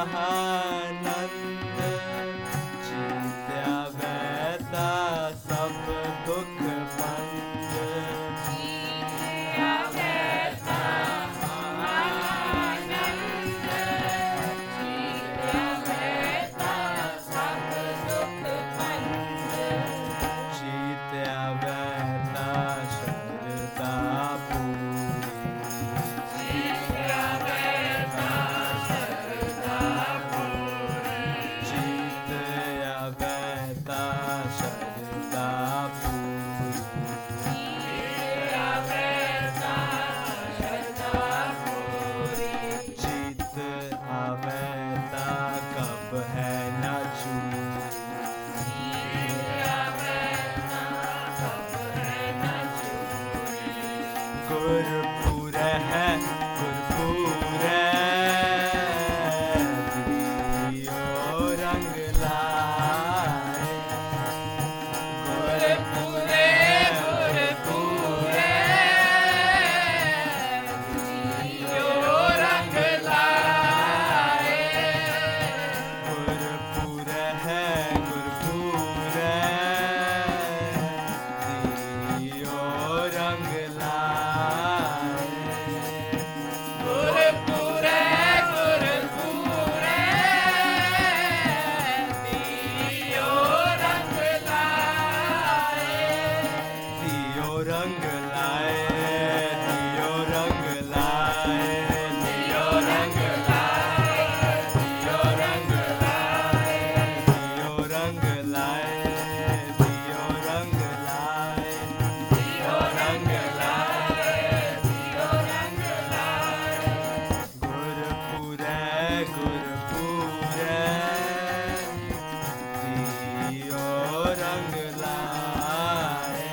महानंद जीत्या वैता सब दुख बंद जीत्या वैता महानंद जीत्या वैता सब दुख बंद जीत्या वैता शरदा गुरपुर है गुरपुर दियो रंग लाए गुरपुर गुरपुर दियो रंग लाए गुरपुर है गुरपुर दियो रंग रंग लाए दियो रंग लाए दियो रंग लाए दियो रंग लाए दियो रंग लाए दियो रंग लाए दियो रंग लाए दियो रंग लाए गुरपुर गुरपुर दियो रंग लाए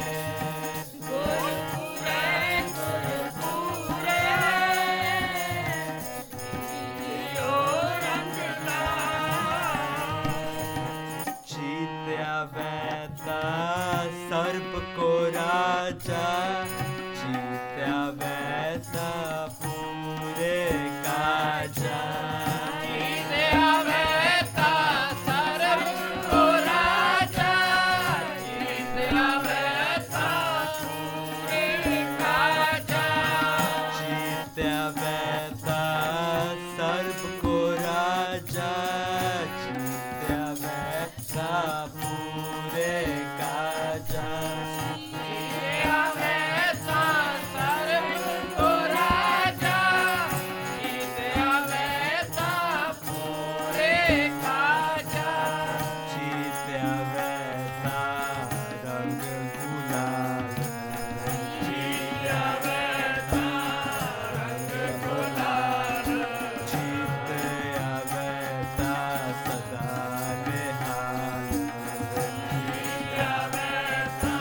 वैता सर्प को राजा जीत्या वैता पूरे काजा जीत्या वैता सर्प को राजा जीत्या वैता पूरे काजा जीत्या वैता सर्प को राजा जीत्या वैता पूरे काजा जीत्या वैता सर्प को राजा जीत्या वैता पूरे काजा जीत्या वैता रंग गुलाल जीत्या वैता रंग गुलाल जीत्या वैता सदा निहाल जीत्या वैता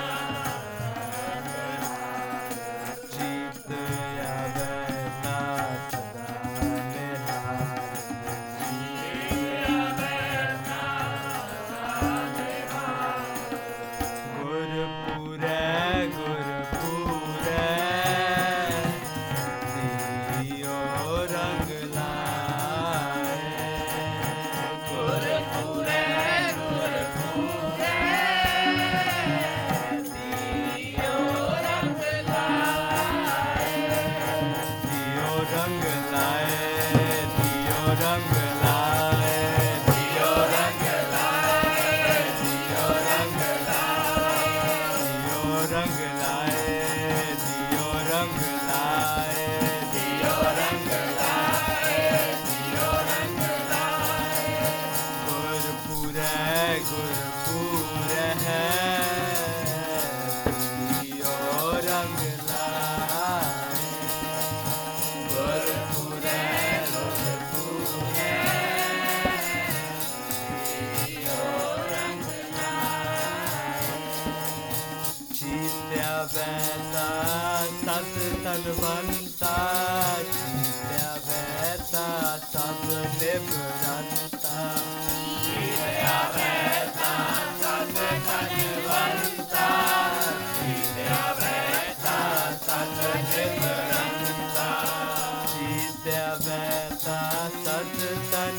जीत्या वैता सदा निहाल जीत्या वैता गुरपुर गुरपुर दियो रंग लाए गुरपुर गुरपुर दियो रंग लाए दियो रंग लाए दियो रंग लाए दियो रंग लाए दियो रंग लाए दियो रंग लाए दियो रंग लाए दियो रंग लाए गुरपुर गुरपुर है दियो रंग लाए गुरपुर गुरपुर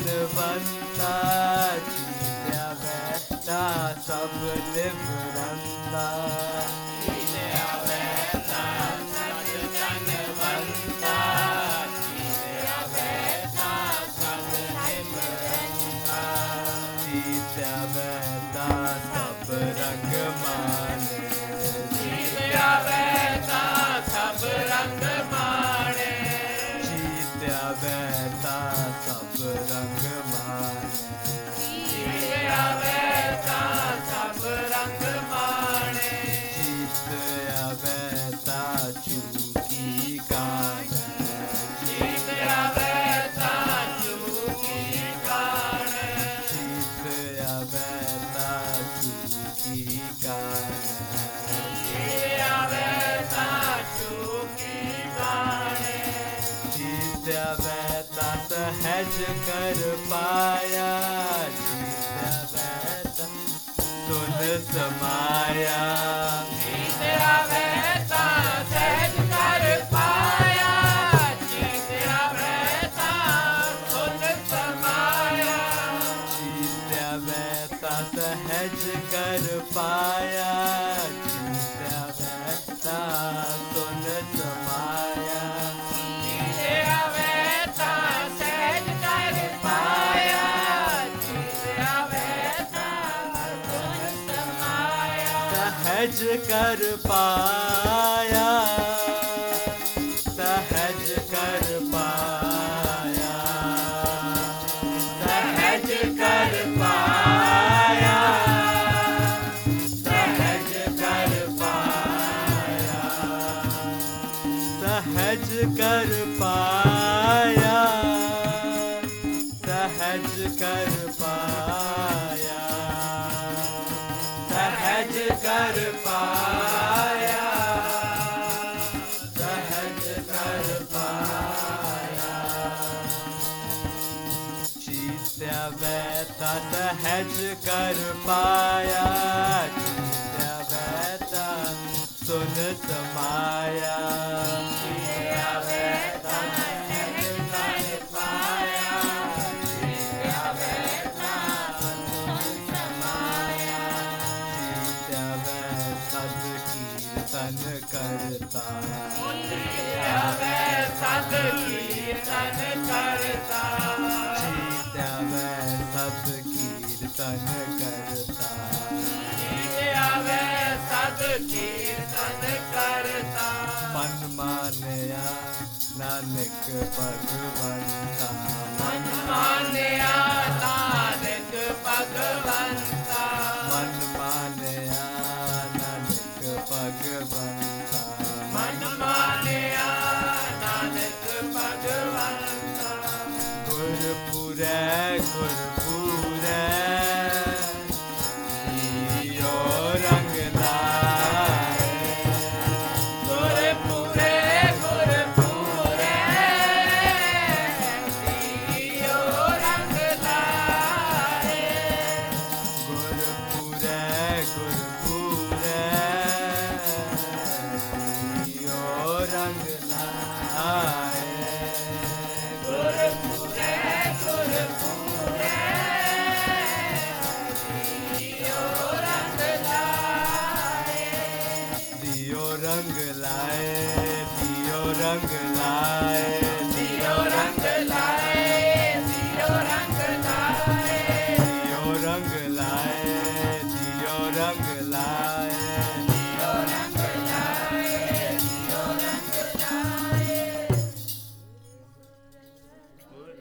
ਧਨਵੰਤਾ ਜੀਤਿਆ ਵੈਤਾ ਸਭ ਨਿਵਰੰਤਾ ਜੀਤਿਆ ਵੈਤਾ ਸਭ ਧਨਵੰਤਾ ਜੀਤਿਆ ਵੈਤਾ ਸਭ ਨਿਵਰੰਤਾ ਜੀਤਿਆ ਵੈਤਾ ਸਭ ਰੰਗ ਮਾਣੇ ਜੀਤਿਆ ਵੈਤਾ ਸਭ ਰੰਗ ਮਾਣੇ ਜੀਤਿਆ ਵੈਤਾ ਸਭ ਰੰਗ ਮਾਣੇ ਜੀਤਿਆ ਵੈਤਾ ਸਭ ਰੰਗ ਮਾਣੇ ਜੀਤਿਆ ਵੈਤਾ ਚੂਕੀ ਕਾਣ ਜੀਤਿਆ ਵੈਤਾ ਚੂਕੀ ਕਾਣ ਜੀਤਿਆ ਵੈਤਾ ਚੂਕੀ ਕਾਣ ਜੀਤਿਆ ਵੈਤਾ ਚੂਕੀ ਕਾਣ ਜੀਤਿਆ ਵੈਤਾ ਸਹਿਜ ਕਰ ਪਾਇਆ ਜੀਤਿਆ ਵੈਤਾ ਸੁਨ ਸਮਾਇਆ ਜੀਤਿਆ ਵੈਤਾ ਸਹਿਜ ਕਰ ਪਾਇਆ ਜੀਤਿਆ ਵੈਤਾ ਸੁਨ ਸਮਾਇਆ ਜੀਤਿਆ ਵੈਤਾ ਸਹਿਜ ਕਰ ਪਾਇਆ ਜੀਤਿਆ ਵੈਤਾ ਸੁਨ ਸਮਾਇਆ ਜੀਤਿਆ ਵੈਤਾ ਸਹਿਜ ਕਰ ਪਾਇਆ ਜੀਤਿਆ ਵੈਤਾ ਸੁਨ ਸਮਾਇਆ ਸਹਿਜ ਕਰ ਪਾਇਆ ਸਹਿਜ ਕਰ ਪਾਇਆ ਸਹਿਜ ਕਰ ਪਾਇਆ ਸਹਿਜ ਕਰ ਪਾਇਆ ਸਹਿਜ ਕਰ ਪਾਇਆ ਸਹਿਜ ਕਰ ਪਾਇਆ ਸਹਿਜ ਕਰ ਪਾਇਆ ਸਹਿਜ ਕਰ ਪਾਇਆ ਜੀਤਿਆ ਵੈਤਾ ਸਹਿਜ ਕਰ ਪਾਇਆ ਜੀਤਿਆ ਵੈਤਾ ਸੁਨ ਸਮਾਇਆ ਜੀਤਿਆ ਵੈਤਾ ਸਹਿਜ ਕਰ ਪਾਇਆ ਜੀਤਿਆ ਵੈਤਾ ਸੁਨ ਸਮਾਇਆ ਜੀਤਿਆ ਵੈਤਾ ਕੀਰਤਨ ਕਰਤਾ ਜੀਤਿਆ ਵੈਤਾ ਕੀਰਤਨ ਕਰਤਾ ਜੀਤਿਆ ਵੈਤਾ ਕੀਰਤਨ ਕਰਤਾ ਜੀਤਿਆ ਵੈਤਾ ਕੀਰਤਨ ਕਰਤਾ ਮਨ ਮਾਨਿਆ ਨਾਨਕ ਭਗਵੰਤਾ ਮਨ ਮਾਨਿਆ ਨਾਨਕ ਭਗਵੰਤਾ ਮਨ ਮਾਨਿਆ ਨਾਨਕ ਭਗਵੰਤਾ ਮਨ ਮਾਨਿਆ ਨਾਨਕ ਭਗਵੰਤਾ ਗੁਰਪੁਰੈ ਗੁਰਪੁਰੈ ਜੀਓ ਰੰਗ ਲਾਏ ਗੁਰਪੁਰੈ ਗੁਰਪੁਰੈ ਜੀਓ ਰੰਗ ਲਾਏ ਗੁਰਪੁਰੈ ਗੁਰਪੁਰੈ ਜੀਓ ਰੰਗ ਲਾਏ ਗੁਰਪੁਰੈ ਗੁਰਪੁਰੈ ਜੀਓ ਰੰਗ ਲਾਏ ਦਿਓ ਰੰਗ ਲਾਏ ਦਿਓ ਰੰਗ ਲਾਏ